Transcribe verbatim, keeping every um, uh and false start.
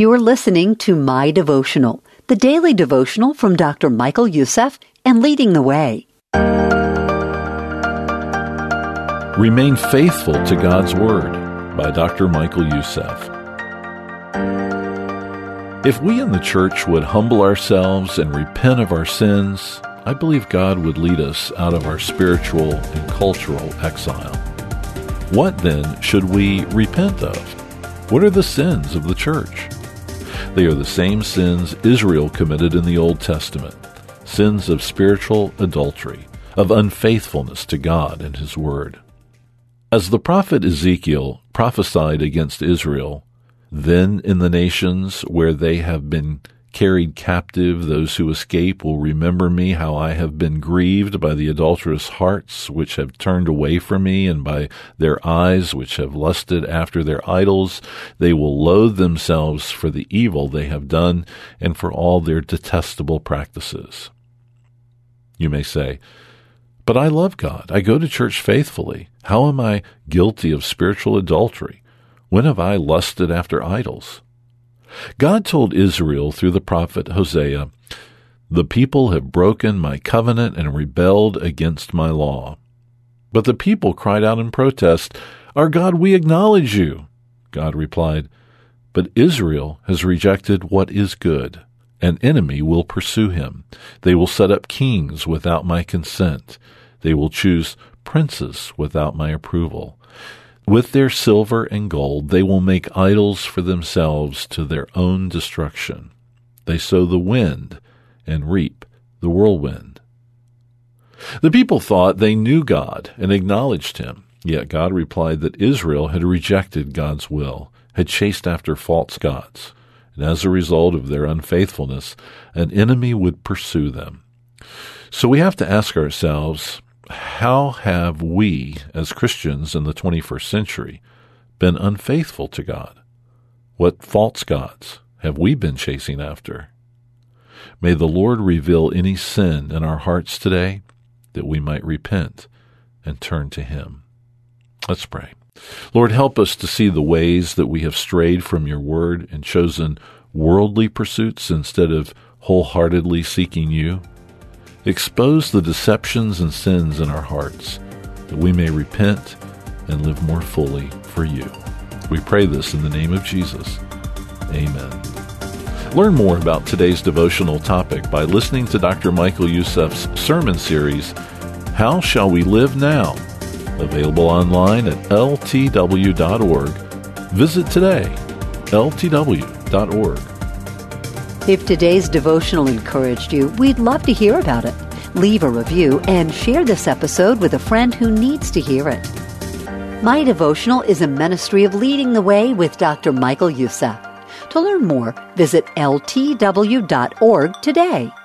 You are listening to My Devotional, the daily devotional from Doctor Michael Youssef and Leading the Way. Remain faithful to God's Word by Doctor Michael Youssef. If we in the church would humble ourselves and repent of our sins, I believe God would lead us out of our spiritual and cultural exile. What then should we repent of? What are the sins of the church? They are the same sins Israel committed in the Old Testament, sins of spiritual adultery, of unfaithfulness to God and His Word. As the prophet Ezekiel prophesied against Israel, then in the nations where they have been carried captive, those who escape will remember me, how I have been grieved by the adulterous hearts which have turned away from me, and by their eyes which have lusted after their idols. They will loathe themselves for the evil they have done and for all their detestable practices. You may say, but I love God. I go to church faithfully. How am I guilty of spiritual adultery? When have I lusted after idols? God told Israel through the prophet Hosea, "The people have broken my covenant and rebelled against my law." But the people cried out in protest, "Our God, we acknowledge you." God replied, "But Israel has rejected what is good. An enemy will pursue him. They will set up kings without my consent. They will choose princes without my approval. With their silver and gold they will make idols for themselves to their own destruction. They sow the wind and reap the whirlwind." The people thought they knew God and acknowledged Him, yet God replied that Israel had rejected God's will, had chased after false gods, and as a result of their unfaithfulness, an enemy would pursue them. So we have to ask ourselves, how have we, as Christians in the twenty-first century, been unfaithful to God? What false gods have we been chasing after? May the Lord reveal any sin in our hearts today, that we might repent and turn to Him. Let's pray. Lord, help us to see the ways that we have strayed from your word and chosen worldly pursuits instead of wholeheartedly seeking you. Expose the deceptions and sins in our hearts, that we may repent and live more fully for you. We pray this in the name of Jesus. Amen. Learn more about today's devotional topic by listening to Doctor Michael Youssef's sermon series, How Shall We Live Now? Available online at L T W dot org. Visit today, L T W dot org. If today's devotional encouraged you, we'd love to hear about it. Leave a review and share this episode with a friend who needs to hear it. My Devotional is a ministry of Leading the Way with Doctor Michael Youssef. To learn more, visit L T W dot org today.